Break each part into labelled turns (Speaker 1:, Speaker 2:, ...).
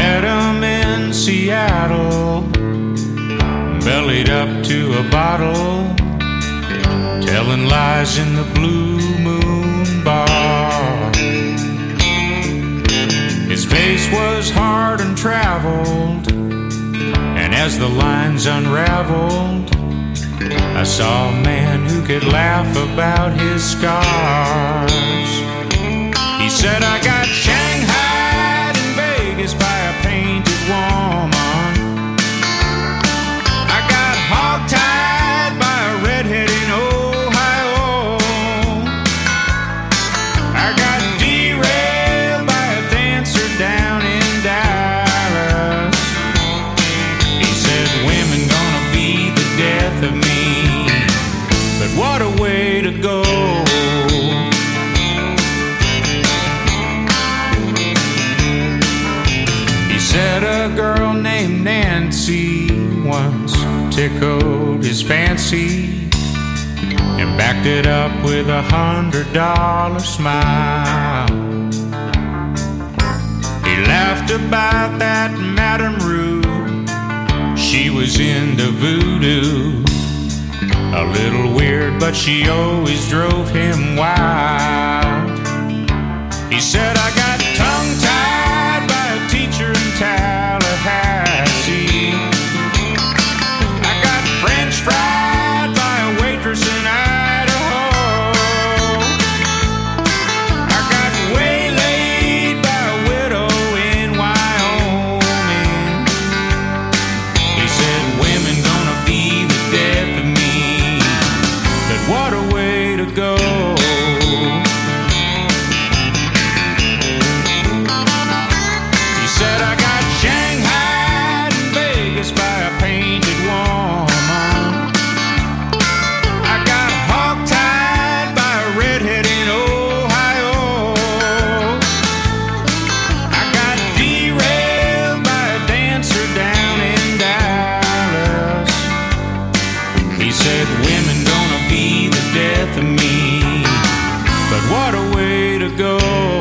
Speaker 1: met him in Seattle, bellied up to a bottle, telling lies in the Blue Moon Bar. His face was hard and traveled, and as the lines unraveled, I saw a man who could laugh about his scars. He said, I got shanghaied in Vegas by a painted woman. I got hogtied by a redhead in Ohio. I got derailed by a dancer down in Dallas. He said, women gonna be the death of me, but what a way to go. He said a girl named Nancy once tickled his fancy and backed it up with $100 smile. He laughed about that Madame Rue, she was into voodoo. A little weird, but she always drove him wild. He said, I got tongue-tied by a teacher in Tallahassee. I got French fried by a waitress in Idaho. I got waylaid by a widow in Wyoming. He said, women gonna be the death of me, but what a way to go. He said, I got shanghaied in Vegas by a painted woman. I got hogtied by a redhead in Ohio. I got derailed by a dancer down in Dallas. He said, women gonna be the death of me, but what a way to go.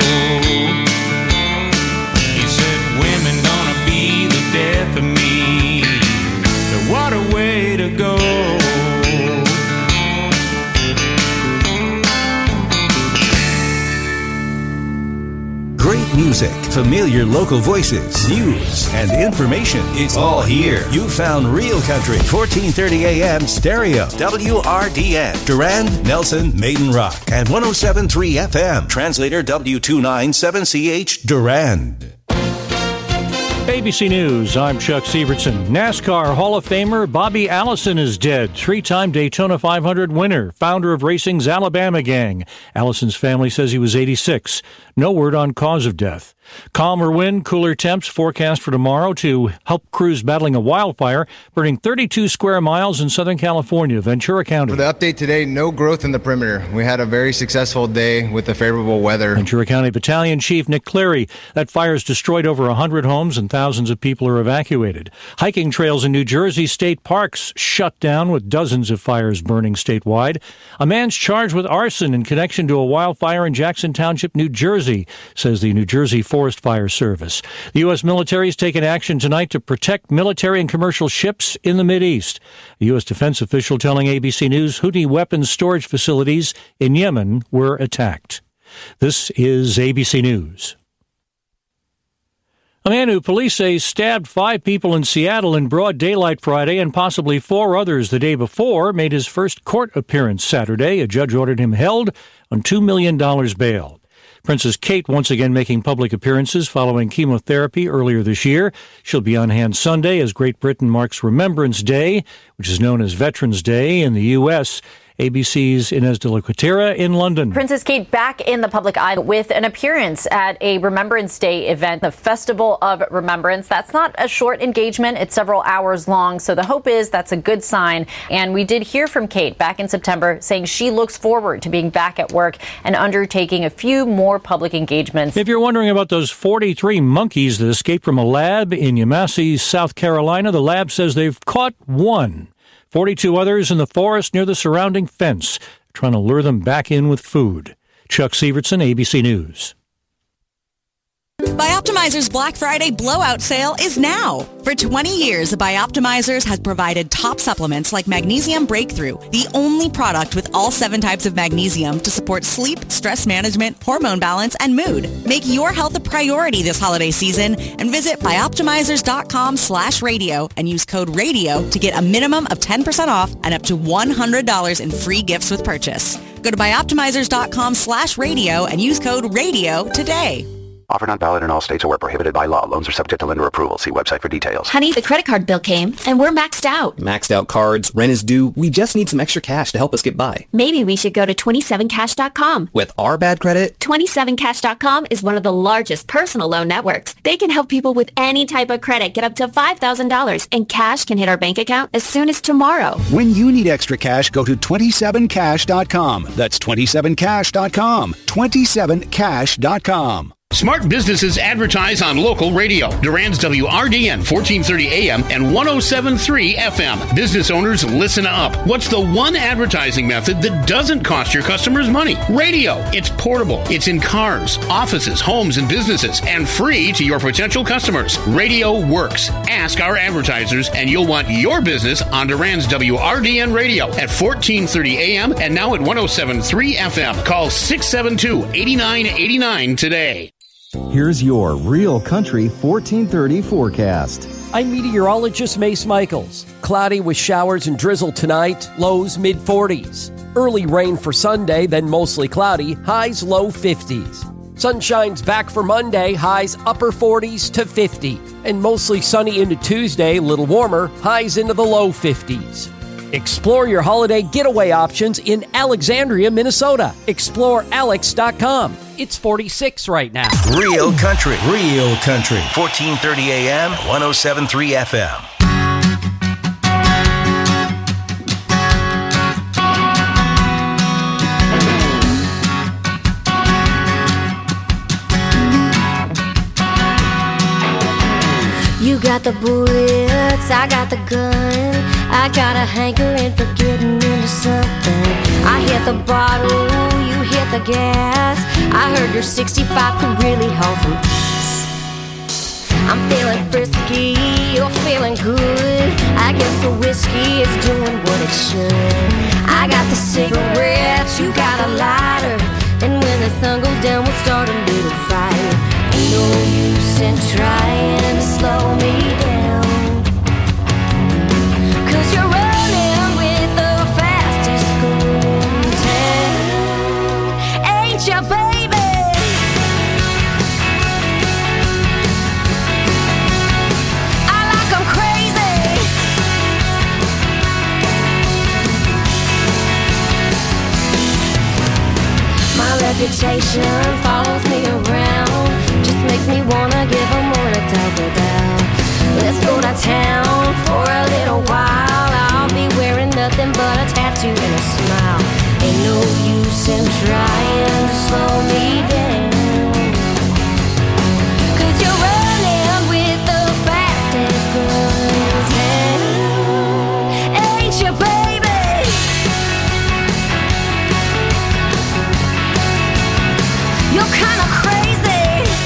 Speaker 1: He said, women gonna be the death of me, but what a way to go.
Speaker 2: Great music, familiar local voices, news, and information. It's all here. You found Real Country, 1430 AM stereo, WRDN, Durand, Nelson, Maiden Rock, and 107.3 FM, translator W297CH, Durand.
Speaker 3: ABC News, I'm Chuck Sievertson. NASCAR Hall of Famer Bobby Allison is dead. Three-time Daytona 500 winner, founder of racing's Alabama Gang. Allison's family says he was 86. No word on cause of death. Calmer wind, cooler temps forecast for tomorrow to help crews battling a wildfire burning 32 square miles in Southern California, Ventura County.
Speaker 4: For the update today, no growth in the perimeter. We had a very successful day with the favorable weather.
Speaker 3: Ventura County Battalion Chief Nick Cleary. That fire's destroyed over 100 homes and thousands of people are evacuated. Hiking trails in New Jersey state parks shut down with dozens of fires burning statewide. A man's charged with arson in connection to a wildfire in Jackson Township, New Jersey, says the New Jersey Forest Fire Service. The U.S. military has taken action tonight to protect military and commercial ships in the Mideast. A U.S. defense official telling ABC News Houthi weapons storage facilities in Yemen were attacked. This is ABC News. A man who police say stabbed 5 people in Seattle in broad daylight Friday and possibly 4 others the day before made his first court appearance Saturday. A judge ordered him held on $2 million bail. Princess Kate once again making public appearances following chemotherapy earlier this year. She'll be on hand Sunday as Great Britain marks Remembrance Day, which is known as Veterans Day in the U.S. ABC's Inez de la Cuetera in London.
Speaker 5: Princess Kate back in the public eye with an appearance at a Remembrance Day event, the Festival of Remembrance. That's not a short engagement. It's several hours long. So the hope is that's a good sign. And we did hear from Kate back in September saying she looks forward to being back at work and undertaking a few more public engagements.
Speaker 3: If you're wondering about those 43 monkeys that escaped from a lab in Yamasee, South Carolina, the lab says they've caught one. 42 others in the forest near the surrounding fence, trying to lure them back in with food. Chuck Sievertson, ABC News.
Speaker 6: Bioptimizer's Black Friday blowout sale is now. For 20 years, Bioptimizers has provided top supplements like Magnesium Breakthrough, the only product with all 7 types of magnesium to support sleep, stress management, hormone balance, and mood. Make your health a priority this holiday season and visit bioptimizers.com/radio and use code RADIO to get a minimum of 10% off and up to $100 in free gifts with purchase. Go to bioptimizers.com/radio and use code RADIO today.
Speaker 7: Offer not valid in all states or where prohibited by law. Loans are subject to lender approval. See website for details.
Speaker 8: Honey, the credit card bill came, and we're maxed out.
Speaker 9: Maxed out cards, rent is due. We just need some extra cash to help us get by.
Speaker 8: Maybe we should go to 27cash.com.
Speaker 9: With our bad credit?
Speaker 8: 27cash.com is one of the largest personal loan networks. They can help people with any type of credit get up to $5,000, and cash can hit our bank account as soon as tomorrow.
Speaker 10: When you need extra cash, go to 27cash.com. That's 27cash.com. 27cash.com.
Speaker 11: Smart businesses advertise on local radio. Durand's WRDN 1430 AM and 107.3 FM. Business owners, listen up. What's the one advertising method that doesn't cost your customers money? Radio. It's portable. It's in cars, offices, homes, and businesses, and free to your potential customers. Radio works. Ask our advertisers, and you'll want your business on Durand's WRDN radio at 1430 AM and now at 107.3 FM. Call 672-8989 today.
Speaker 12: Here's your Real Country 1430 forecast.
Speaker 13: I'm meteorologist Mace Michaels. Cloudy with showers and drizzle tonight, lows mid-40s. Early rain for Sunday, then mostly cloudy, highs low 50s. Sunshine's back for Monday, highs upper 40s to 50. And mostly sunny into Tuesday, little warmer, highs into the low 50s. Explore your holiday getaway options in Alexandria, Minnesota. ExploreAlex.com. It's 46 right now.
Speaker 2: Real Country. 1430 AM, 107.3 FM.
Speaker 14: You got the bullets, I got the gun. I got a hankering for getting into something. I hit the bottle, you hit the gas. I heard your 65 could really hold some gas. I'm feeling frisky, you're feeling good. I guess the whiskey is doing what it should. I got the cigarettes, you got a lighter. And when the sun goes down, we'll start a little fire. Ain't no use in trying to slow me down, 'cause you're running with the fastest girl in town, ain't ya, baby? I like 'em crazy. My reputation follows me around, just makes me wanna give 'em more to talk about. Let's go to town for a little while. I'll be wearing nothing but a tattoo and a smile. Ain't no use in trying to slow me down, 'cause you're running with the fastest girl in town, ain't you, baby? You're kinda crazy.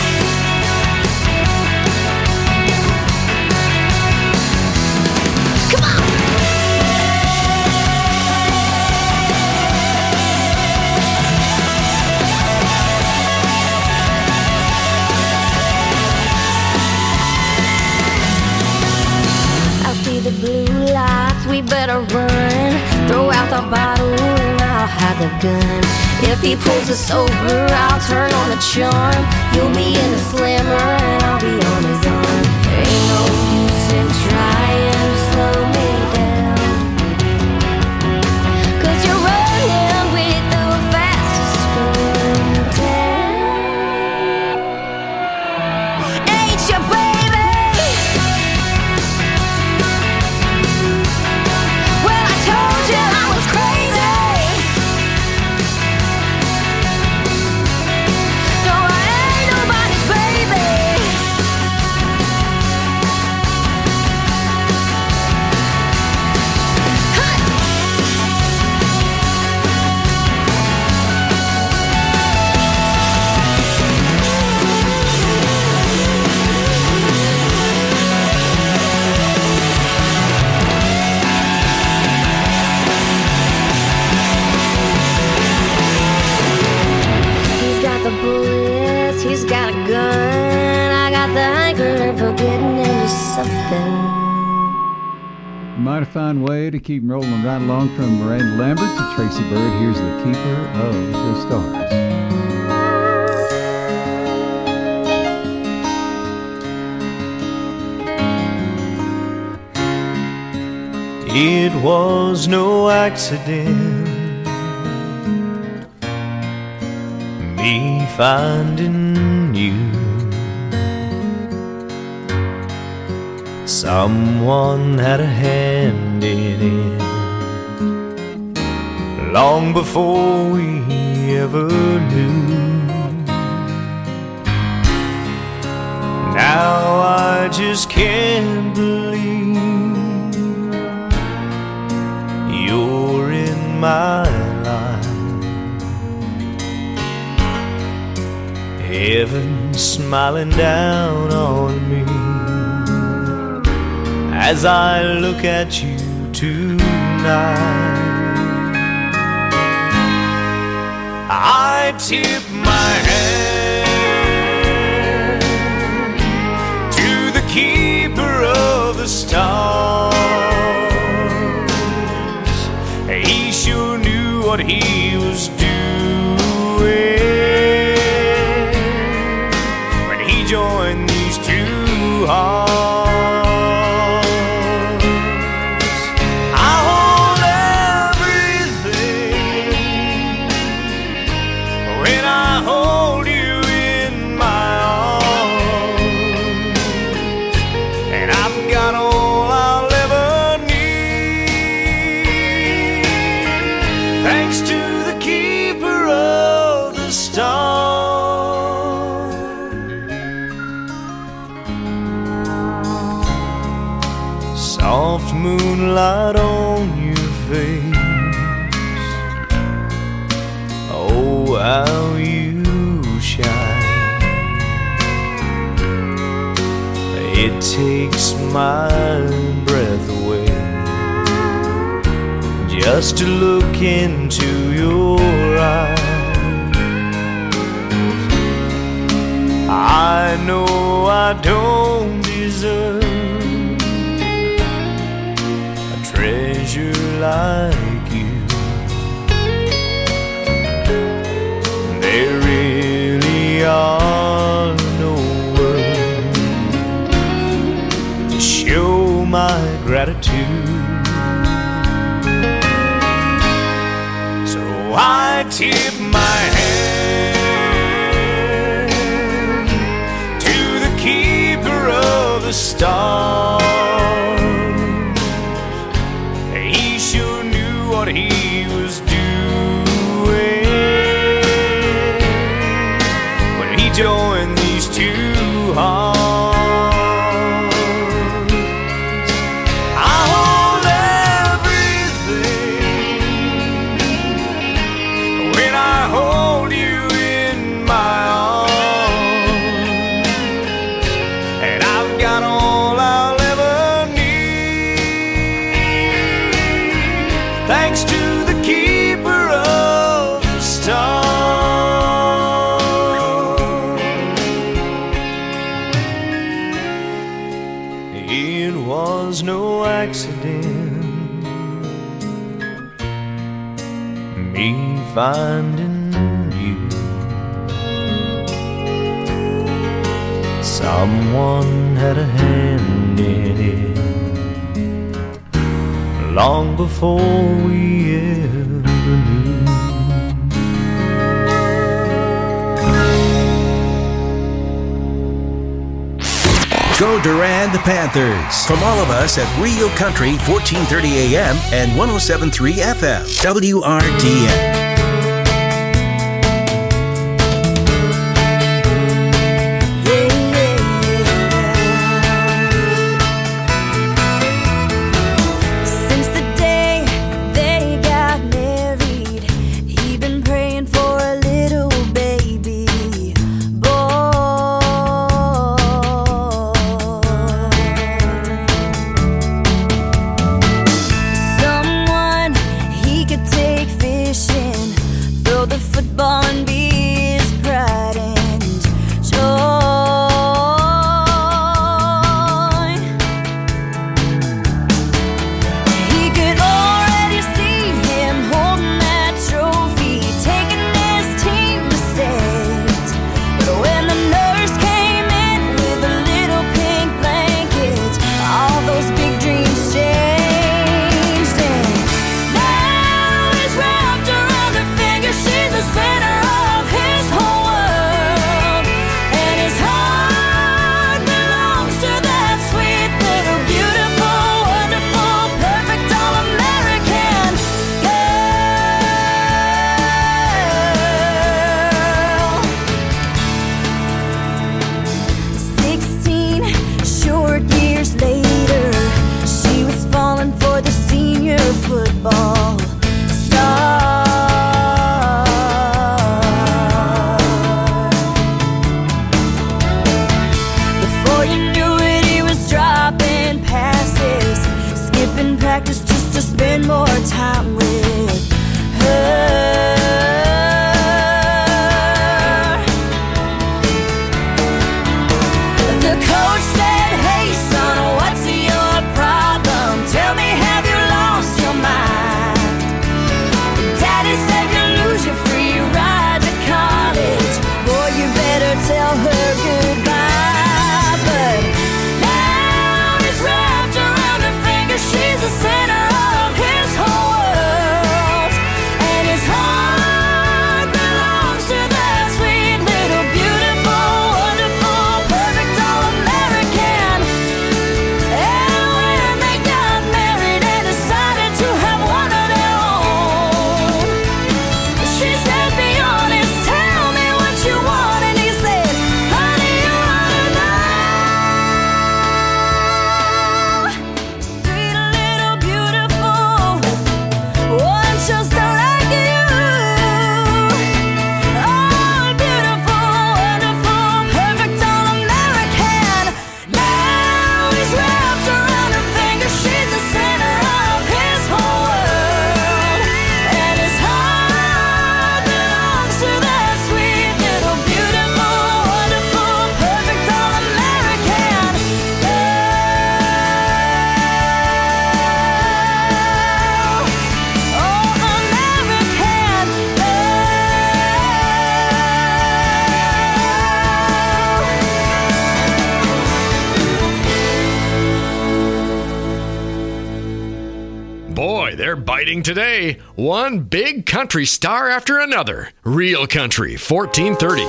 Speaker 14: Come on. I see the blue lights, we better run. Throw out the bottle and I'll hide the gun. If he pulls us over, I'll turn on the charm. You'll be in the slammer and I'll be on his arm. There ain't no use in trying to slow me down, 'cause you're running with the fastest girl in town, ain't you, baby? Well, I told you I was crazy. No, I ain't nobody's baby.
Speaker 15: Mighty fine way to keep rolling right along from Miranda Lambert to Tracy Byrd. Here's the Keeper of the Stars.
Speaker 16: It was no accident, me finding you. Someone had a hand in it long before we ever knew. Now I just can't believe you're in my life. Heaven smiling down on me as I look at you tonight. I tip my hand to the keeper of the stars. He sure knew what he was doing when he joined these two hearts. Soft moonlight on your face, oh how you shine. It takes my breath away just to look into your eyes. I know I don't deserve treasure like you. There really are no words to show my gratitude. So I tip my hand to the keeper of the stars. What he was doing when he joined these two hearts. I hold everything when I hold you in my arms, and I've got all I'll ever need, thanks to the keeper of the stars. It was no accident, me finding you. Someone had a hand in it long before we ever knew.
Speaker 2: Go Durand Panthers. From all of us at Real Country 1430 AM and 107.3 FM. WRDN.
Speaker 14: Someone he could take fishing
Speaker 17: they're biting today. One big country star after another. Real Country 1430.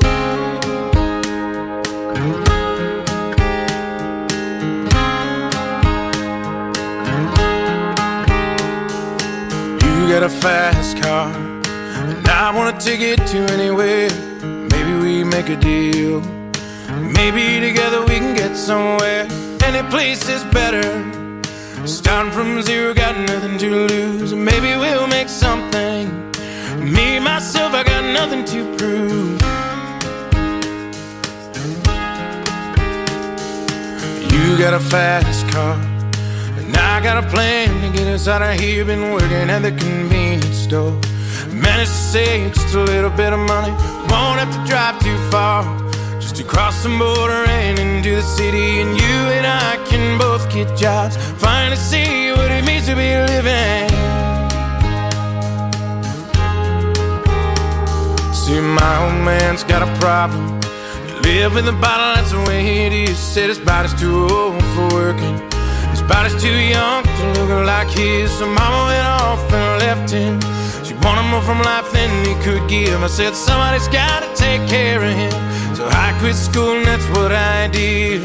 Speaker 18: You got a fast car, and I want to take it to anywhere. Maybe we make a deal. Maybe together we can get somewhere. Any place is better. Starting from zero, got nothing to lose. Maybe we'll make something. Me, myself, I got nothing to prove. You got a fast car, and I got a plan to get us out of here. Been working at the convenience store. Managed to save just a little bit of money. Won't have to drive too far, just to cross the border and into the city. And you and I can both get jobs, finally see what it means to be living. See, my old man's got a problem. He live with a bottle, that's the way it is. Said his body's too old for working, his body's too young to look like his. So mama went off and left him. She wanted more from life than he could give. I said somebody's gotta take care of him. So I quit school and that's what I did.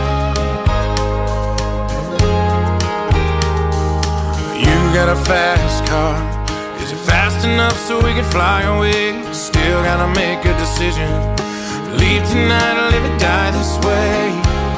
Speaker 18: You got a fast car. Is it fast enough so we can fly away? Still gotta make a decision. Leave tonight or live or die this way.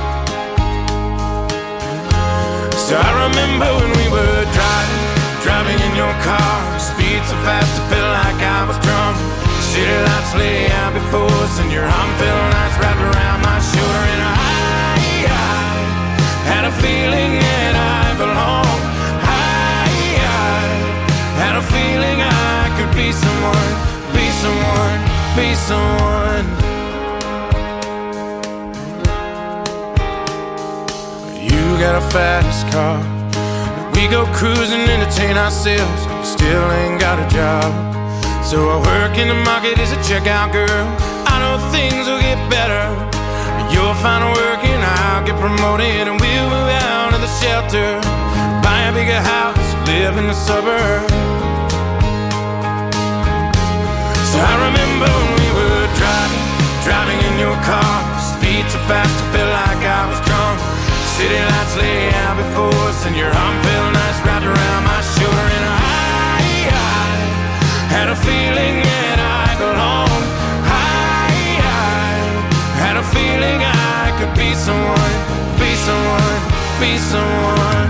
Speaker 18: So I remember when we were driving in your car. Speed so fast I felt like I was drunk. City lights lay out before us, and your arm felt nice wrapped around my shoulder. And I had a feeling that I belonged. I had a feeling I could be someone, be someone, be someone. You got a fast car. We go cruising, entertain ourselves. Still ain't got a job. So I work in the market as a checkout girl. I know things will get better. You'll find work and I'll get promoted, and we'll move out of the shelter, buy a bigger house, live in the suburbs. So I remember when we were driving in your car. Speed so fast I felt like I was drunk. City lights lay out before us, and your arm felt nice wrapped around my shoulder. And I had a feeling that I belonged. I had a feeling I could be someone, be someone, be someone.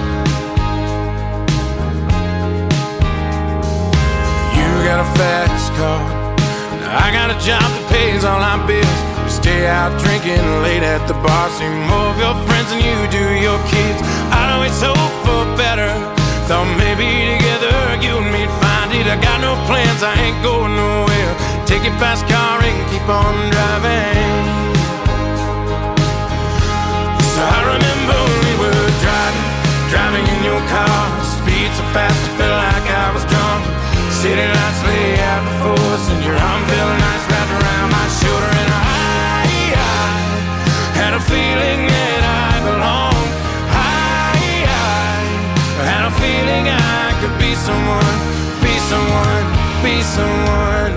Speaker 18: You got a fast car. I got a job that pays all our bills. We stay out drinking late at the bar. See more of your friends than you do your kids. I always hope for better. Thought maybe together you and me'd find it. I got no plans, I ain't going nowhere. Take your fast car and keep on driving. So I remember when we were driving in your car. Speed so fast I felt like I was drunk. City lights lay out before us, and your arm felt nice wrapped around my shoulder. And I had a feeling that I belonged. I had a feeling I could be someone, be someone, be someone.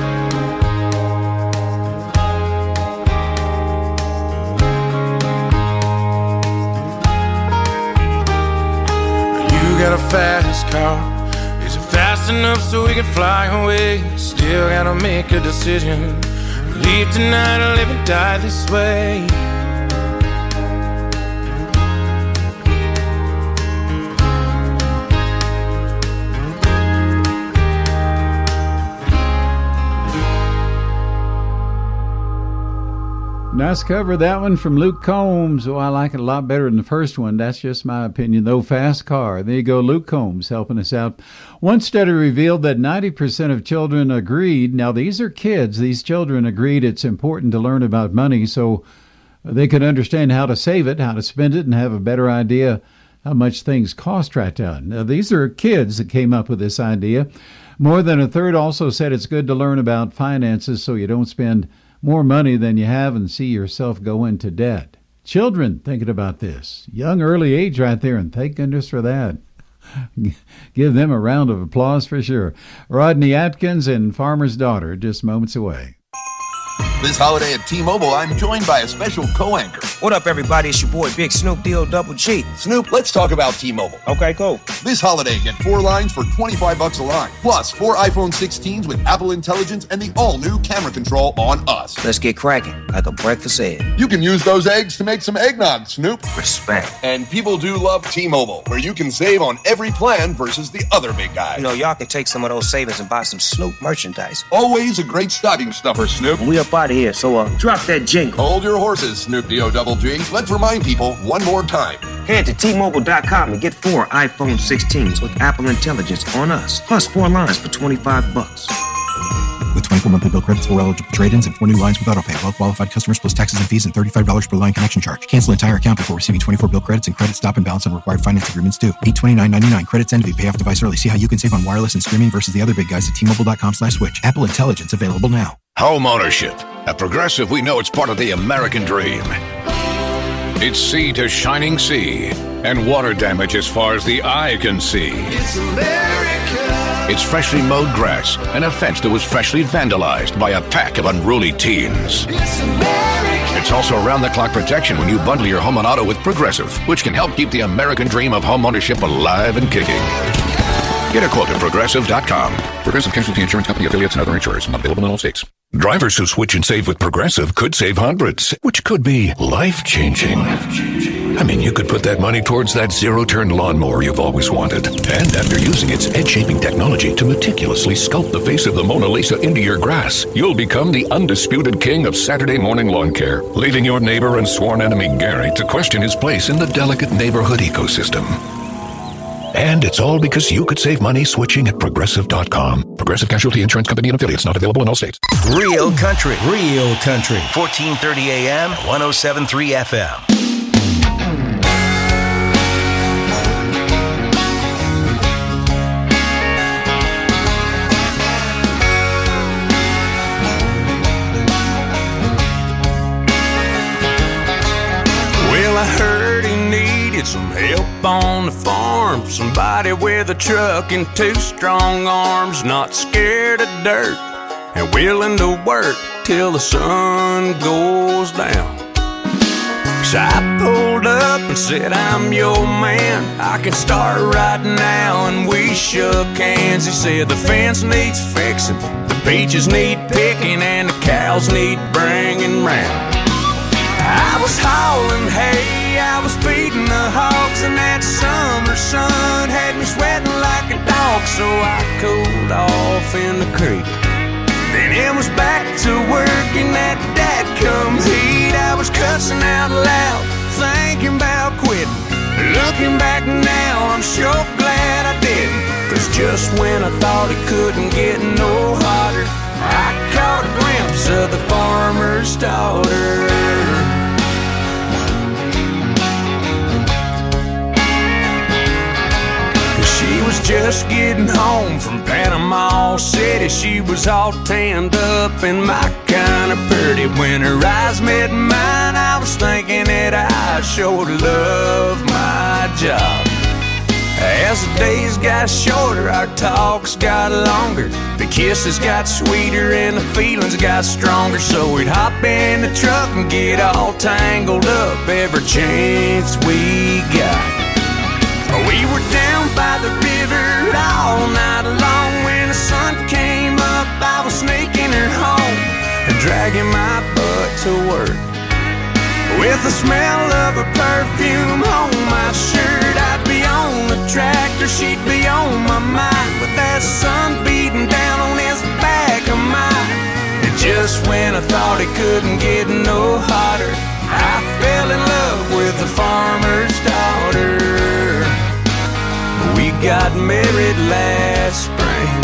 Speaker 18: You got a fast car. Is it fast enough so we can fly away? Still gotta make a decision. Leave tonight or live and die this way.
Speaker 15: Nice cover, that one from Luke Combs. Oh, I like it a lot better than the first one. That's just my opinion, though. Fast Car. There you go, Luke Combs helping us out. One study revealed that 90% of children agreed. Now, these are kids. These children agreed it's important to learn about money so they could understand how to save it, how to spend it, and have a better idea how much things cost right now. Now, these are kids that came up with this idea. More than a third also said it's good to learn about finances so you don't spend more money than you have and see yourself go into debt. Children thinking about this. Young, early age right there, and thank goodness for that. Give them a round of applause for sure. Rodney Atkins and Farmer's Daughter, just moments away.
Speaker 19: This holiday at T-Mobile, I'm joined by a special co-anchor.
Speaker 20: What up, everybody? It's your boy, Big Snoop D-O-Double G.
Speaker 19: Snoop, let's talk about T-Mobile.
Speaker 20: Okay, cool.
Speaker 19: This holiday, get 4 lines for $25 a line. Plus, 4 iPhone 16s with Apple Intelligence and the all-new camera control on us.
Speaker 20: Let's get cracking, like a breakfast egg.
Speaker 19: You can use those eggs to make some eggnog, Snoop.
Speaker 20: Respect.
Speaker 19: And people do love T-Mobile, where you can save on every plan versus the other big guy.
Speaker 20: You know, y'all can take some of those savings and buy some Snoop merchandise.
Speaker 19: Always a great stocking stuffer, Snoop.
Speaker 20: We up out of here, so drop that jingle.
Speaker 19: Hold your horses, Snoop D-O-double-G. Let's remind people one more time.
Speaker 20: Head to T-Mobile.com and get 4 iPhone 16s with Apple Intelligence on us. Plus 4 lines for $25.
Speaker 21: With 24 monthly bill credits, 4 eligible trade-ins, and 4 new lines with autopay. Well-qualified customers plus taxes and fees and $35 per line connection charge. Cancel entire account before receiving 24 bill credits and credit stop and balance on required finance agreements due. $829.99. Credits end if you pay off device early. See how you can save on wireless and streaming versus the other big guys at T-Mobile.com/switch. Apple Intelligence available now.
Speaker 22: Home ownership. At Progressive, we know it's part of the American dream. It's sea to shining sea, and water damage as far as the eye can see.
Speaker 18: It's America.
Speaker 22: It's freshly mowed grass and a fence that was freshly vandalized by a pack of unruly teens.
Speaker 18: It's America.
Speaker 22: It's also round-the-clock protection when you bundle your home and auto with Progressive, which can help keep the American dream of home ownership alive and kicking. Get a quote at Progressive.com. Progressive Casualty Insurance Company, affiliates, and other insurers. Not available in all states. Drivers who switch and save with Progressive could save hundreds, which could be life-changing. I mean, you could put that money towards that zero-turn lawnmower you've always wanted. And after using its edge-shaping technology to meticulously sculpt the face of the Mona Lisa into your grass, you'll become the undisputed king of Saturday morning lawn care, leaving your neighbor and sworn enemy Gary to question his place in the delicate neighborhood ecosystem. And it's all because you could save money switching at Progressive.com. Progressive Casualty Insurance Company and affiliates, not available in all states.
Speaker 2: Real country. 1430 AM, 107.3 FM.
Speaker 16: Well, I heard he needed some help on the farm. Somebody with a truck and 2 strong arms, not scared of dirt and willing to work till the sun goes down. So I pulled up and said, I'm your man, I can start right now. And we shook hands. He said the fence needs fixing, the peaches need picking, and the cows need bringing round. I was hauling hay, I was feeding the hogs, and that summer sun had me sweating like a dog. So I cooled off in the creek. Then it was back to work in that dadgum heat. I was cussing out loud, thinking about quitting. Looking back now, I'm sure glad I didn't. 'Cause just when I thought it couldn't get no hotter, I caught a glimpse of the farmer's daughter. She was just getting home from Panama City. She was all tanned up and my kind of pretty. When her eyes met mine, I was thinking that I sure love my job. As the days got shorter, our talks got longer. The kisses got sweeter and the feelings got stronger. So we'd hop in the truck and get all tangled up every chance we got. We were down by the river all night long. When the sun came up, I was sneaking her home and dragging my butt to work. With the smell of her perfume on my shirt, I'd be on the tractor, she'd be on my mind, with that sun beating down on his back of mine. And just when I thought it couldn't get no hotter, I fell in love with the farmer's daughter. We got married last spring.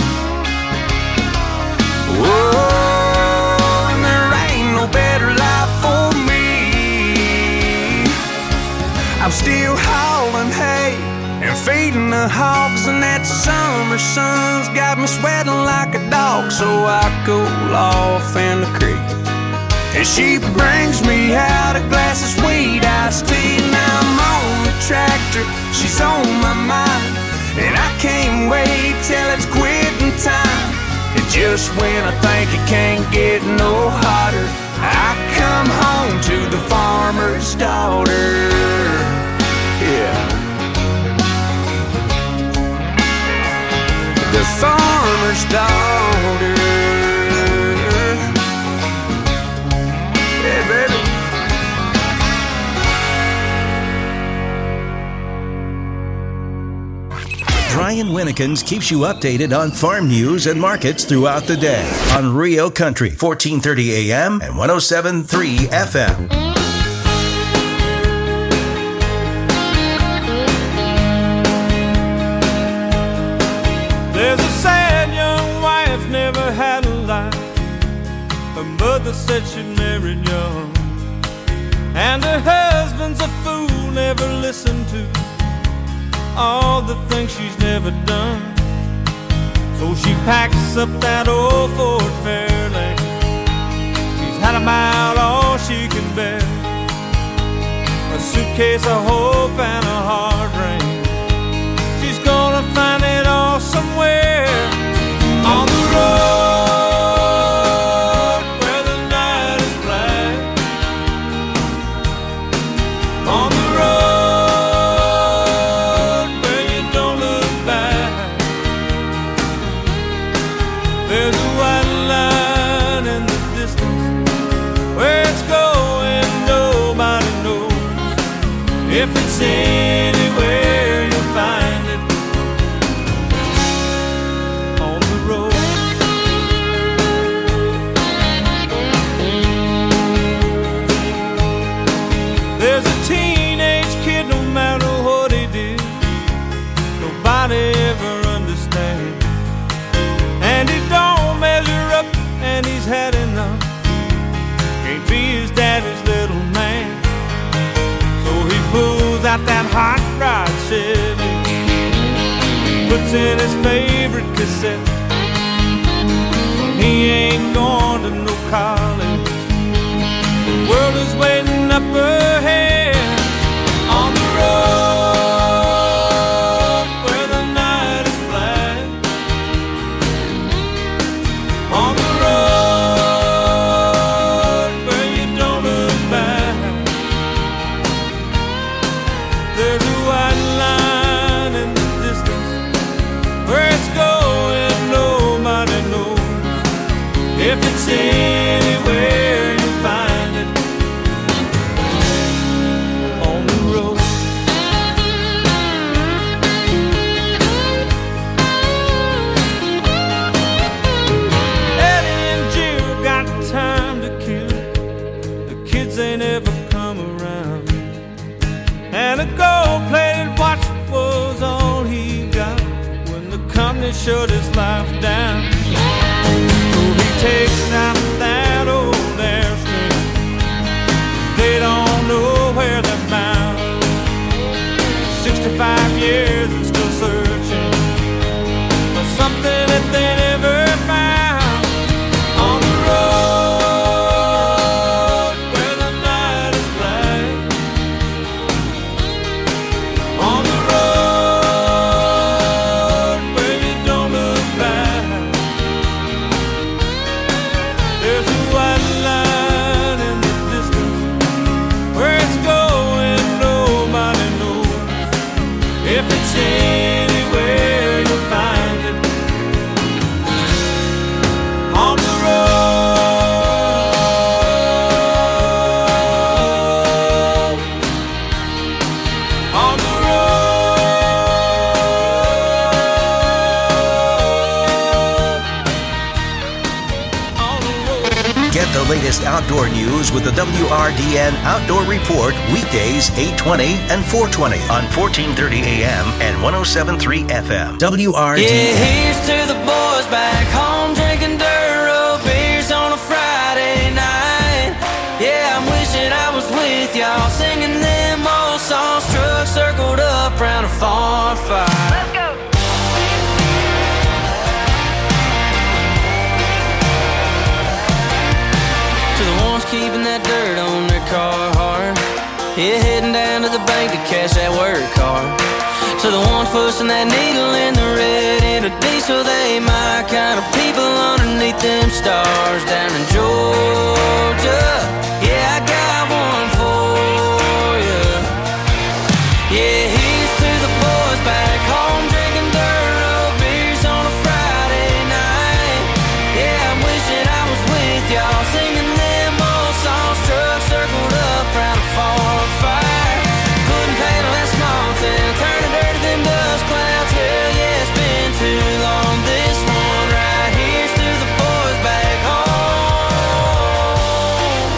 Speaker 16: Whoa, and there ain't no better life for me. I'm still hauling hay and feeding the hogs, and that summer sun's got me sweating like a dog. So I cool off in the creek, and she brings me out a glass of sweet iced tea. Now I'm on the tractor, she's on my mind, can't wait till it's quitting time. And just when I think it can't get no hotter, I come home to the farmer's daughter. Yeah. The farmer's daughter. Yeah, baby.
Speaker 2: Brian Winnekins keeps you updated on farm news and markets throughout the day on Rio Country, 1430 AM and 107.3 FM.
Speaker 1: There's a sad young wife, never had a life. Her mother said she married young, and her husband's a fool, never listened to all the things she's never done. So she packs up that old Ford Fairlane. She's had about all she can bear, a suitcase of hope and a hard rain. She's gonna find it all somewhere on the road where the night is black, on the road where you don't look back. There's a white line in the distance, where it's going nobody knows. If it's anywhere you'll find it on the road. There's a teenage kid, no matter what he did, nobody ever understands. And he don't measure up, and he's had enough, can't be his daddy's little man. So he pulls out that hot rod Chevy, puts in his favorite cassette. He ain't going to no college, the world is waiting up ahead on the road where the night is black, on the road where you don't look back. There's a white line in the distance, where it's going nobody knows. If it's anywhere you'll find it on the road. Eddie and Jill got time to kill, the kids ain't ever come around, and a gold-plated watch was all he got when the company shut his life down. So he takes out that old Airstream, they don't know where they're bound. 65 years and still searching for something that they never found on the road where the night is black, on the road where you don't look back. There's a white line in the distance, where it's going nobody knows. If it's anywhere you'll find it on the road, on the road.
Speaker 2: Get the latest outdoor news with the WRDN Outdoor Report weekdays 8:20 and 4:20 on 1430 AM and 107.3 FM. WRDN.
Speaker 4: Yeah, here's to the boys back home drinking Duro beers on a Friday night. Yeah, I'm wishing I was with y'all singing them old songs, trucks circled up round a farm fire. Let's go. To the ones keeping that dirt on their car hard, yeah, heading down to the bank to cash that work card. to the one fussing that needle in the red in a diesel. They my kind of people underneath them stars down in Georgia. Yeah, I got one for you. Yeah, here's to the boys back home drinking dirt road beers on a Friday night. Yeah, I'm wishing I was with y'all singing them old songs. Trucks circled up round a farm fire, putting paint on that small town, turning dirt to them dust clouds. Hell yeah, it's been too long. This one right here's to the boys back home.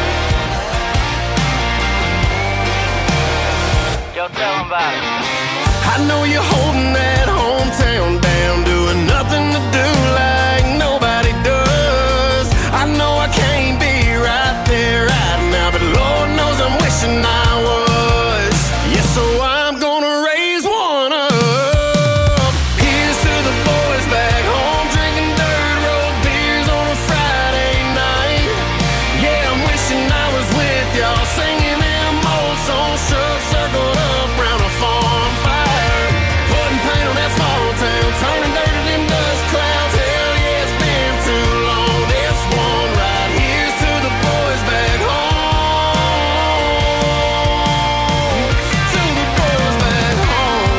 Speaker 4: Yo, tell them about it.
Speaker 18: I know you're holding that hometown down, doing nothing to do like nobody does. I know I can't be right there right now, but Lord knows I'm wishing I was. Yeah, so I'm gonna raise one up. Here's to the boys back home drinking dirt road beers on a Friday night. Yeah, I'm wishing I was with y'all singing them old songs. Trucks circled up round a farm fire, putting paint on that small town, turning dirt to them dust clouds. Hell yeah, it's been too long. This one right here's to the boys back home. To the boys back home.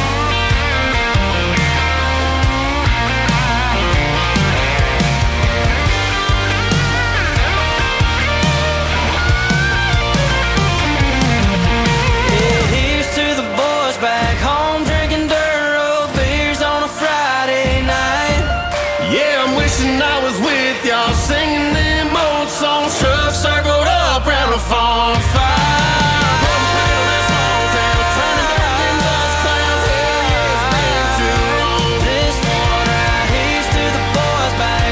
Speaker 18: Yeah, here's to the boys back home drinking dirt road beers on a Friday night. Yeah, I'm wishing I was with y'all singing them old songs. Trucks circled up round a farm fire, putting paint on that small town, turning dirt to them dust clouds. Hell yeah, it's been too long. This one right here's to the boys back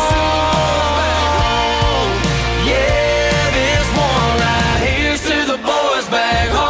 Speaker 18: home. Yeah, this one right here's to the boys back home.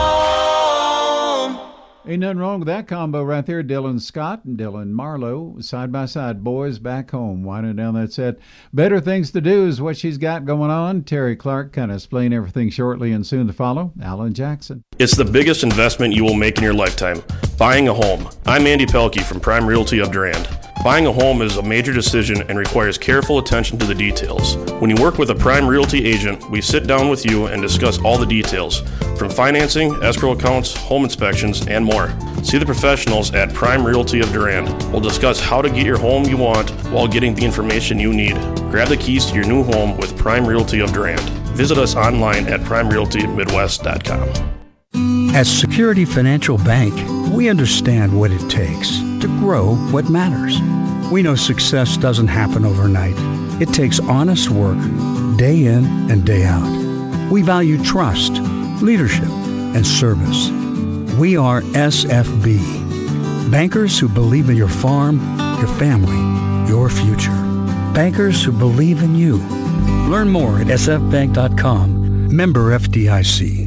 Speaker 15: Ain't nothing wrong with that combo right there. Dylan Scott and Dylan Marlowe, side by side, boys back home, winding down that set. Better Things to Do is what she's got going on. Terry Clark kind of explain everything shortly, and soon to follow, Alan Jackson.
Speaker 3: It's the biggest investment you will make in your lifetime, buying a home. I'm Andy Pelkey from Prime Realty of Durand. Buying a home is a major decision and requires careful attention to the details. When you work with a Prime Realty agent, we sit down with you and discuss all the details, from financing, escrow accounts, home inspections, and more. See the professionals at Prime Realty of Durand. We'll discuss how to get your home you want while getting the information you need. Grab the keys to your new home with Prime Realty of Durand. Visit us online at primerealtymidwest.com.
Speaker 5: At Security Financial Bank, we understand what it takes to grow what matters. We know success doesn't happen overnight. It takes honest work, day in and day out. We value trust, leadership, and service. We are SFB, bankers who believe in your farm, your family, your future. Bankers who believe in you. Learn more at sfbank.com. Member FDIC.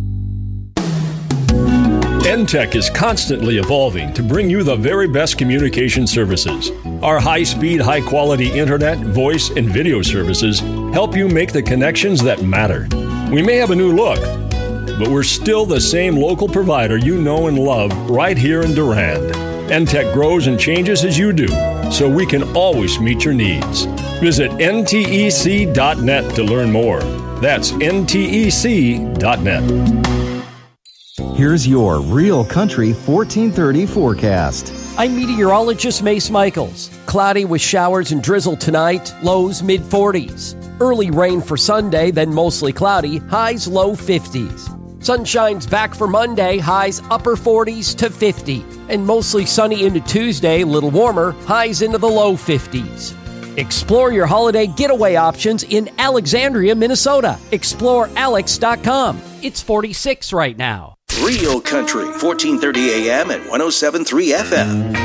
Speaker 23: NTEC is constantly evolving to bring you the very best communication services. Our high-speed, high-quality internet, voice, and video services help you make the connections that matter. We may have a new look, but we're still the same local provider you know and love right here in Durand. NTEC grows and changes as you do, so we can always meet your needs. Visit ntec.net to learn more. That's ntec.net.
Speaker 12: Here's your Real Country 1430 forecast.
Speaker 13: I'm meteorologist Mace Michaels. Cloudy with showers and drizzle tonight, lows mid-40s. Early rain for Sunday, then mostly cloudy, highs low 50s. Sunshine's back for Monday, highs upper 40s to 50. And mostly sunny into Tuesday, little warmer, highs into the low 50s. Explore your holiday getaway options in Alexandria, Minnesota. ExploreAlex.com. It's 46 right now.
Speaker 2: Real Country, 1430 AM and 107.3 FM.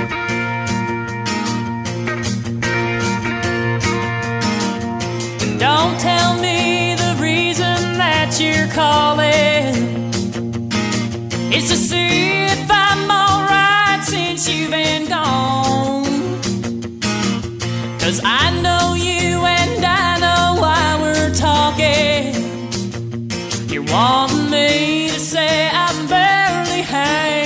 Speaker 24: Don't tell me the reason that you're calling is to see if I'm alright since you've been gone. 'Cause I know you and I know why we're talking. You're wanting me to say I'm barely hanging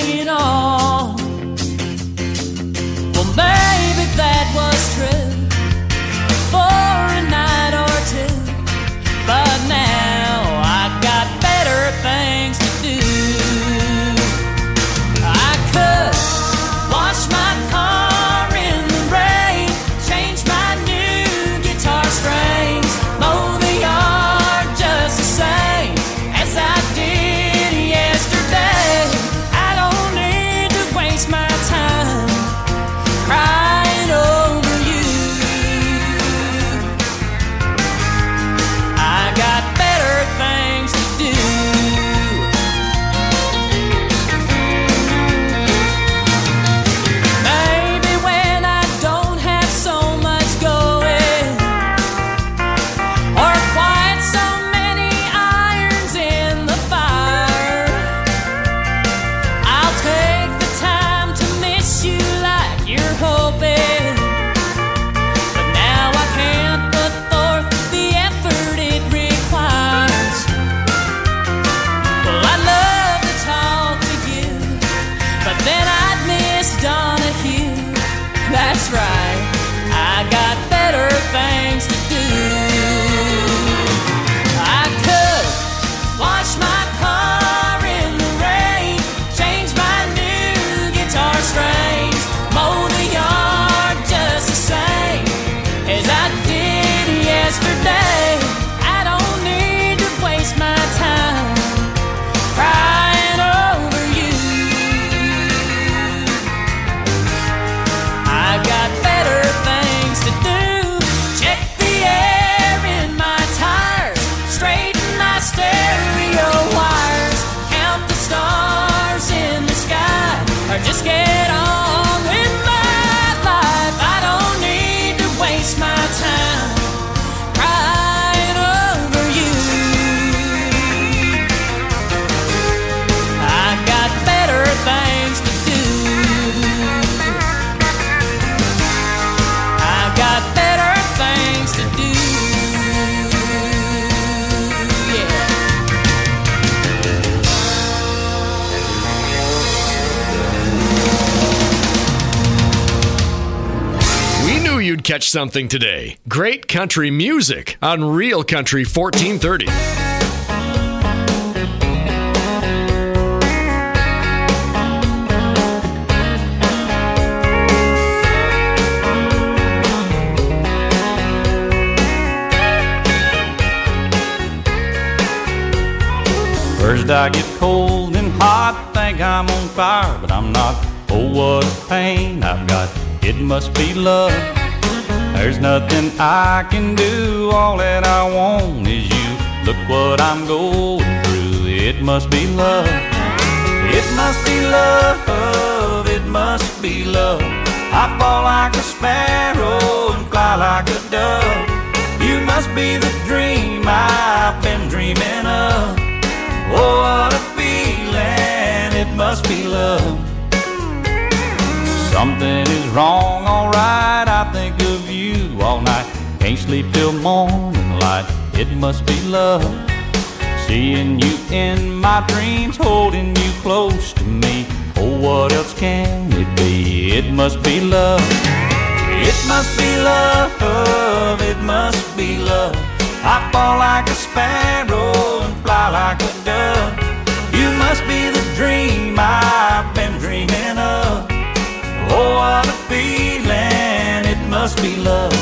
Speaker 17: and catch something today. Great country music on Real Country 1430.
Speaker 1: First I get cold and hot, think I'm on fire, but I'm not. Oh, what a pain I've got, it must be love. There's nothing I can do, all that I want is you. Look what I'm going through, it must be love. It must be love, it must be love. I fall like a sparrow and fly like a dove. You must be the dream I've been dreaming of. Oh, what a feeling, it must be love. Something is wrong, alright, I think of you all night. Can't sleep till morning light, it must be love. Seeing you in my dreams, holding you close to me. Oh, what else can it be? It must be love. It must be love, it must be love. I fall like a sparrow and fly like a dove. You must be the dream I've been dreaming of. Oh, what a feeling, it must be love.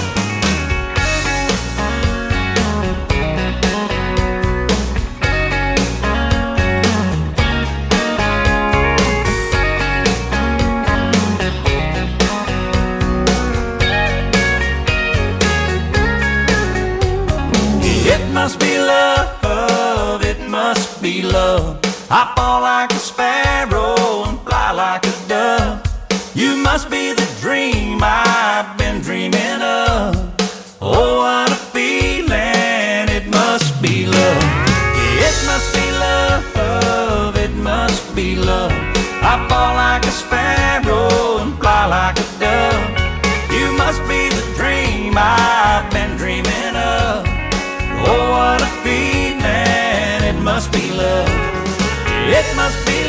Speaker 1: It must be love, it must be love. I fall like a sparrow and fly like a dove. You must be the dream I've been dreaming of. Oh, what a feeling, it must be love. It must be love, it must be love. I fall like a sparrow and fly like a dove. You must be the dream I've been dreaming of. Oh, what a feeling, it must be love. It must be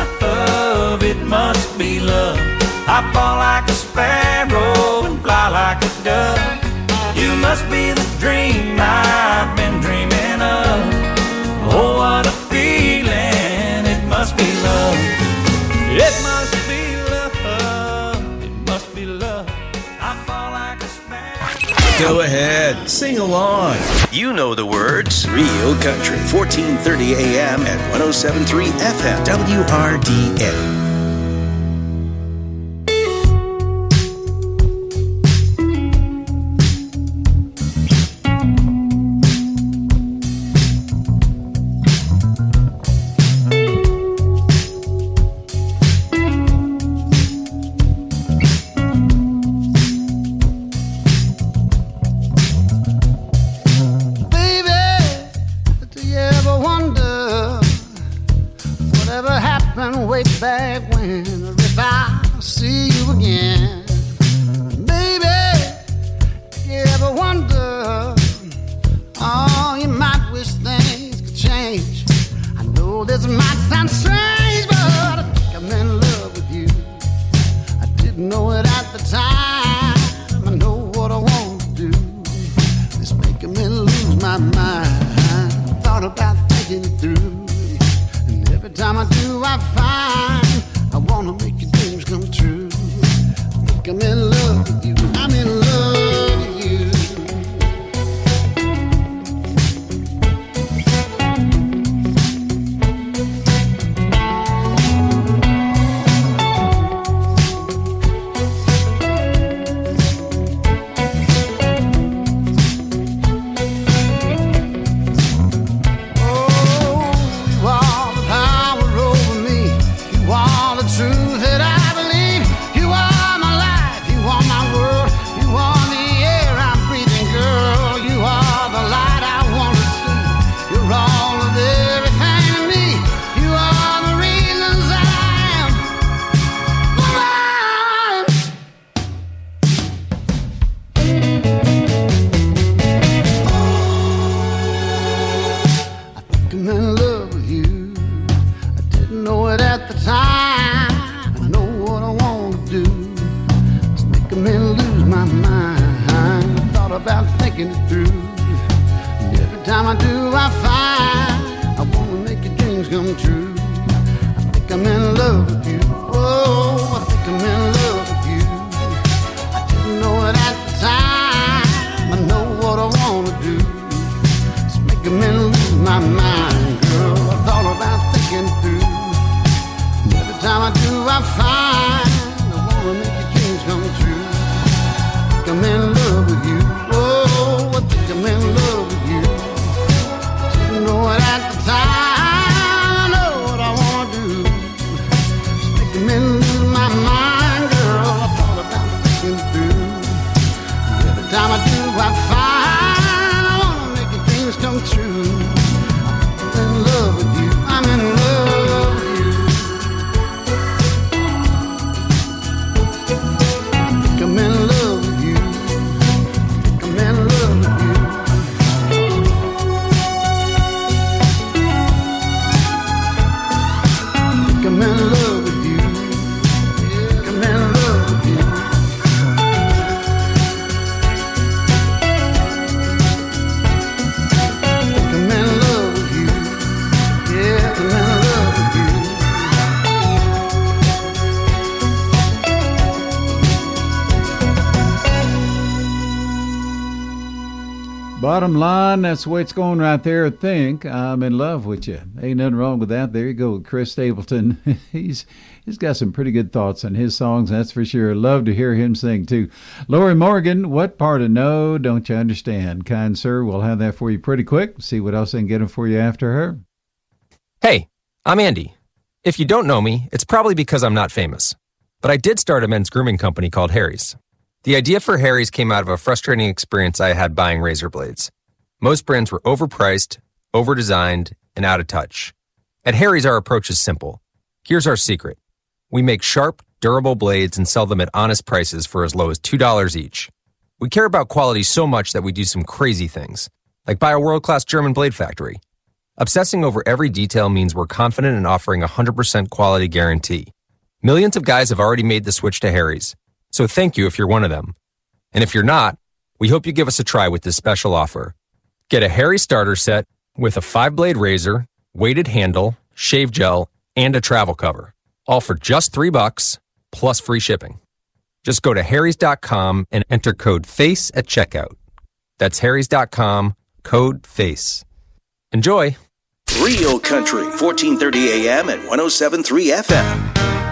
Speaker 1: love, it must be love. I fall like a sparrow and fly like a dove. You must be the dream I've been dreaming of. Oh, what a feeling, it must be love. It must be love, it must be love. I fall like a sparrow.
Speaker 2: Go ahead, sing along. You know the words. Real Country, 1430 AM and 107.3 FM, WRDA.
Speaker 6: Know what I want to do is make a man lose my mind. making it through. And every time I do, I find I wanna make your dreams come true. I think I'm in love with you. Oh, I think I'm in love with you. I didn't know it at the time. I know what I wanna do. It's making me lose my mind, girl. I thought about thinking through. And every time I do, I find I wanna make your dreams come true. I think I'm in love with you. Oh, I think I'm in love with you. I didn't know it at the time. I know what I wanna do. It's making me lose my mind, girl. I thought about thinking through. And every time I do, I find I wanna make your dreams come true. I'm in love with you. I'm in love with you. I think I'm in love with you. I think I'm in love with you. I think I'm in love with you. Yeah, I'm in love with you. I think I'm in love with you. Yeah, I'm in love with you.
Speaker 15: Bottom line, that's the way it's going right there. I think I'm in love with you. Ain't nothing wrong with that. There you go, Chris Stapleton. He's got some pretty good thoughts on his songs, that's for sure. Love to hear him sing too. Lori Morgan, what part of no don't you understand? Kind sir, we'll have that for you pretty quick. See what else I can get him for you after her.
Speaker 7: Hey, I'm Andy. If you don't know me, it's probably because I'm not famous. But I did start a men's grooming company called Harry's. The idea for Harry's came out of a frustrating experience I had buying razor blades. Most brands were overpriced, overdesigned, and out of touch. At Harry's, our approach is simple. Here's our secret. We make sharp, durable blades and sell them at honest prices for as low as $2 each. We care about quality so much that we do some crazy things, like buy a world-class German blade factory. Obsessing over every detail means we're confident in offering a 100% quality guarantee. Millions of guys have already made the switch to Harry's. So thank you if you're one of them. And if you're not, we hope you give us a try with this special offer. Get a Harry starter set with a 5-blade razor, weighted handle, shave gel, and a travel cover. All for just $3 plus free shipping. Just go to harrys.com and enter code FACE at checkout. That's harrys.com, code FACE. Enjoy.
Speaker 2: Real Country, 1430 AM and 107.3 FM.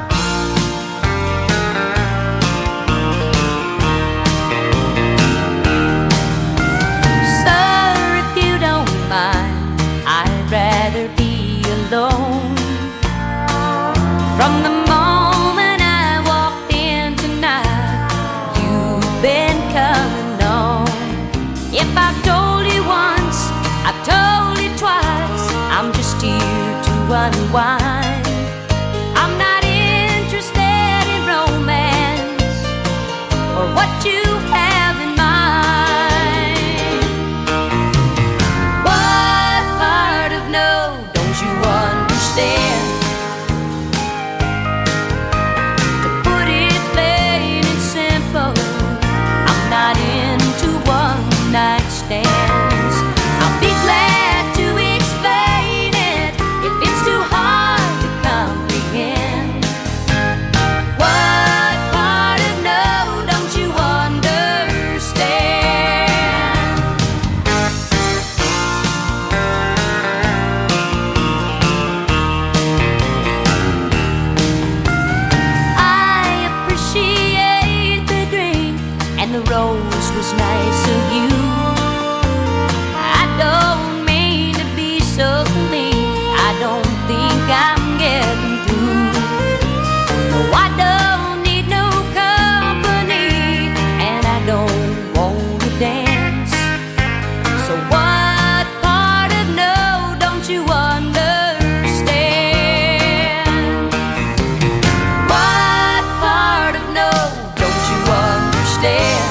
Speaker 24: From the moment I walked in tonight, you've been coming on. If I've told you once, I've told you twice, I'm just here to unwind. I'm not interested in romance or what you have in mind. What part of no don't you understand? Night stands. I'll be glad to explain it if it's too hard to comprehend. What part of no don't you understand? I appreciate the drink and the rose was nice of you. Don't mean to be so mean. I don't think I'm getting through. No, I don't need no company, and I don't want to dance. So what part of no don't you understand? What part of no don't you understand?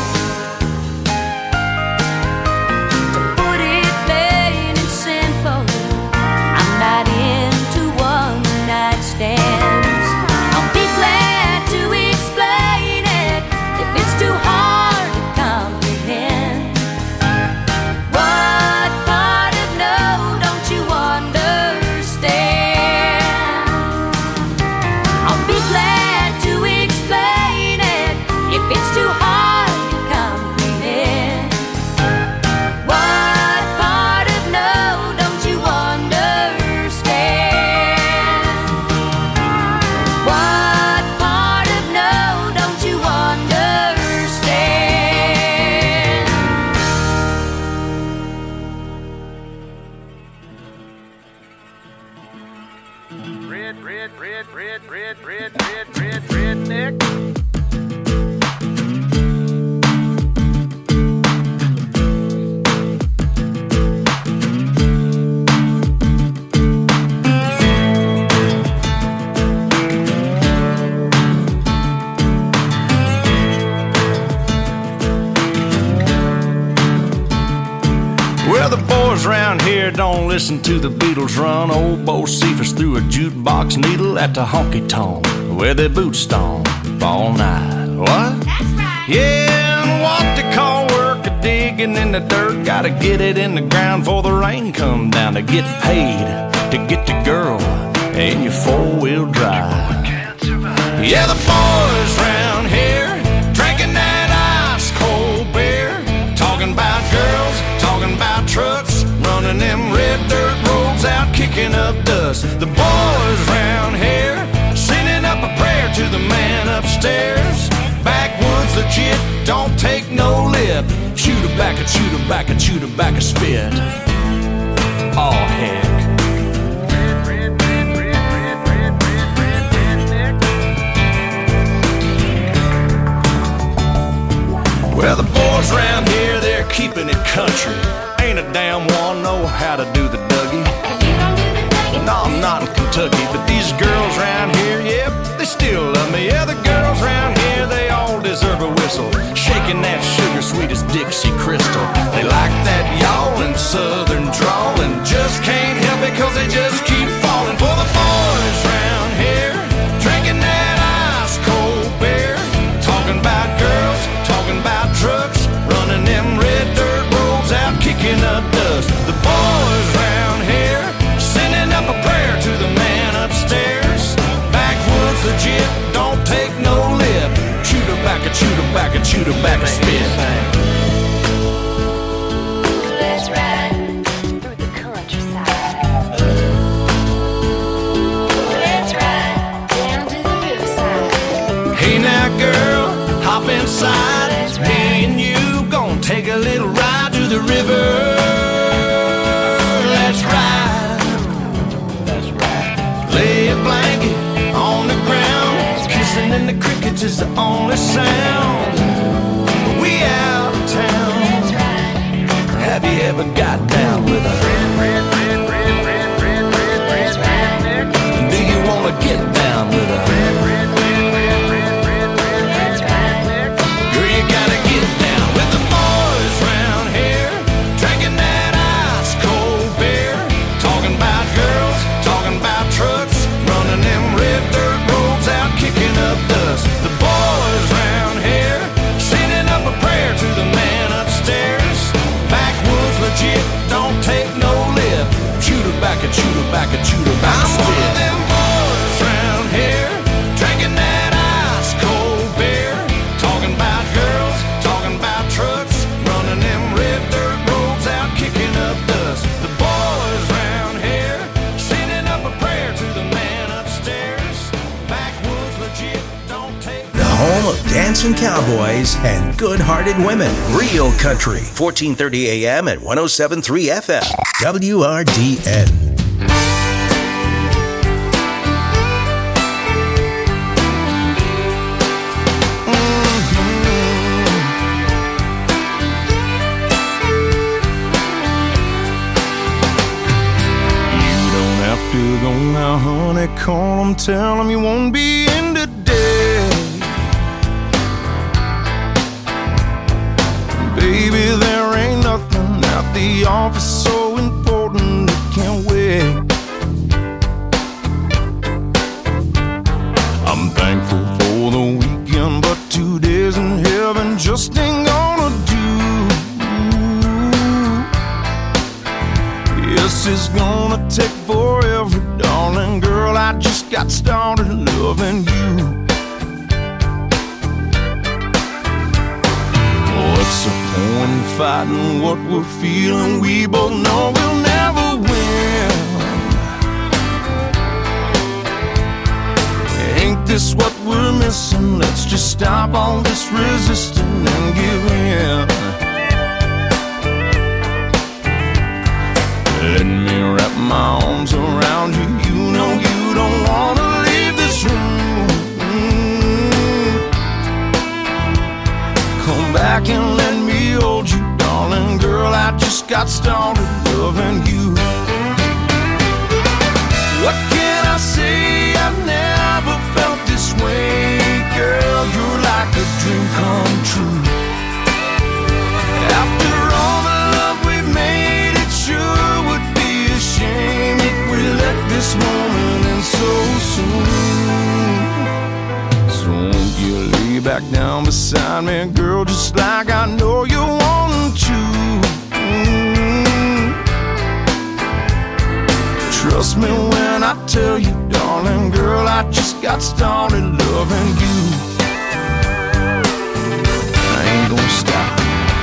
Speaker 18: redneck.
Speaker 1: Well, the boys around here don't listen to the Beatles run. Old Bo Cephas threw a jukebox needle at the honky-tonk where they boot stomp all night. What? That's right. Yeah, and what they call work a digging in the dirt. Gotta get it in the ground before the rain come down to get paid, to get the girl in your four-wheel drive. Yeah, the boys around here drinking that ice-cold beer, talking about girls, talking about trucks, running them red dirt roads out, kicking up dust. The boys round here sending up a prayer to the man upstairs. Backwoods legit, don't take no lip. Shoot her back and shoot her back and shoot her back a spit. Oh heck. Well, the boys around here, they're keeping it country. Ain't a damn one know how to do the Dougie. No, I'm not in Kentucky, but these girls around here, yep, they still love me. Yeah, the girls around here, they all deserve a whistle, shaking that sugar sweet as Dixie Crystal. They like that yawling southern drawl and just can't help it 'cause they just keep falling for the boys around here, drinking that ice-cold beer, talking about girls, talking about trucks, running them red dirt roads out, kicking up dust. The boys round here sending up a prayer to the man upstairs. Backwoods legit, don't take no lip. Shoot her back and shoot her back and shoot her back a spit.
Speaker 24: Let's ride through the countryside. Let's ride down to the riverside.
Speaker 1: Hey now girl, hop inside. Me and you gon' take a little ride to the river. Let's ride. That's right. Lay a blanket on the ground. Kissing in the crickets is the only sound. We out of town. That's right. Have you ever got down with a redneck? Do you wanna get down with a shoot her back and shoot her back. I'm one of them boys round here, drinking that ice-cold beer, talking about girls, talking about trucks, running them red dirt roads out, kicking up dust. The boys round here, sending up a prayer to the man upstairs. Backwoods legit, don't take
Speaker 2: the home of dancing cowboys and good-hearted women. Real Country, 1430 AM at 107.3 FM. WRDN.
Speaker 1: Go now, honey, call them, tell them you won't be in today. Baby, there ain't nothing at the office so important it can't wait. I'm thankful for the weekend, but 2 days in heaven just ain't gonna do. Yes, it's gonna take forever, darling girl, I just got started loving you. What's the point in fighting what we're feeling? We both know we'll never win. Ain't this what we're missing? Let's just stop all this resisting and give in. Let me wrap my arms around you. You know you don't wanna leave.
Speaker 18: got started loving you. What can I say? I've never felt this way. Girl, you're like a dream come true. After all the love we've made, it sure would be a shame if we let this moment end so soon. So won't you lay back down beside me, girl, just like I know you want to. Trust me when I tell you, darling girl, I just got started loving you. I ain't gonna stop.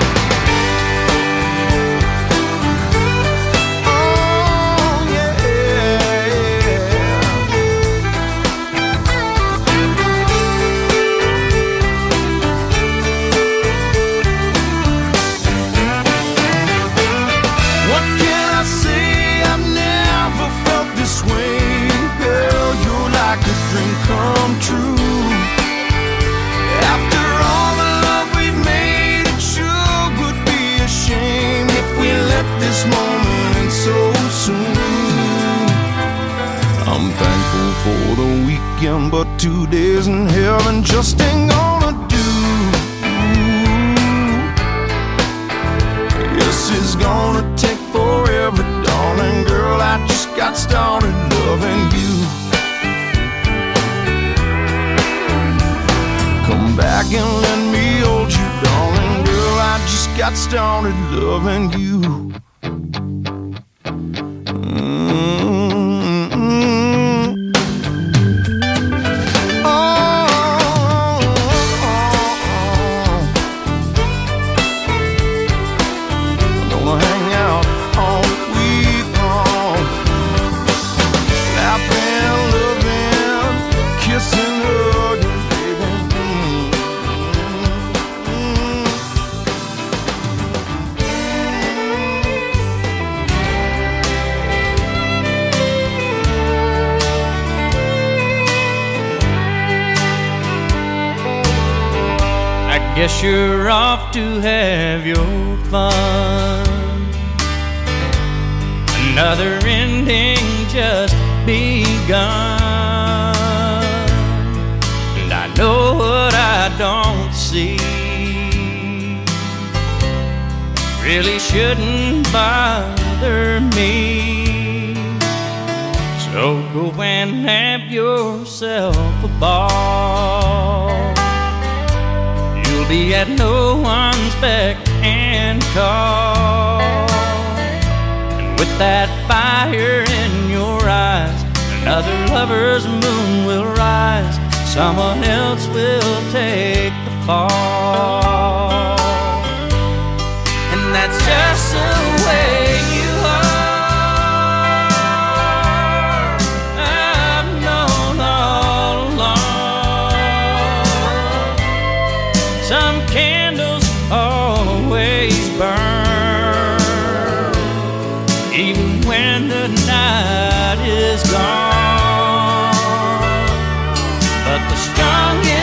Speaker 18: Come true. After all the love we've made, it sure would be a shame if we let this moment end so soon. I'm thankful for the weekend, but 2 days in heaven just ain't gonna do. Yes, it's gonna take forever, darling girl, I just got started loving you. Come back and let me hold you, darling girl, I just got started loving you. I'm gonna hang out all week long, laughing, loving, kissing, hugging.
Speaker 1: Guess you're off to have your fun. Another ending just begun. And I know what I don't see really shouldn't bother me. So go and have yourself a ball. You'll be at no one's beck and call. And with that fire in your eyes, another lover's moon will rise. Someone else will take the fall. And that's just the way you are. I've known all along. Some candles always burn, even when the night is gone. But the strongest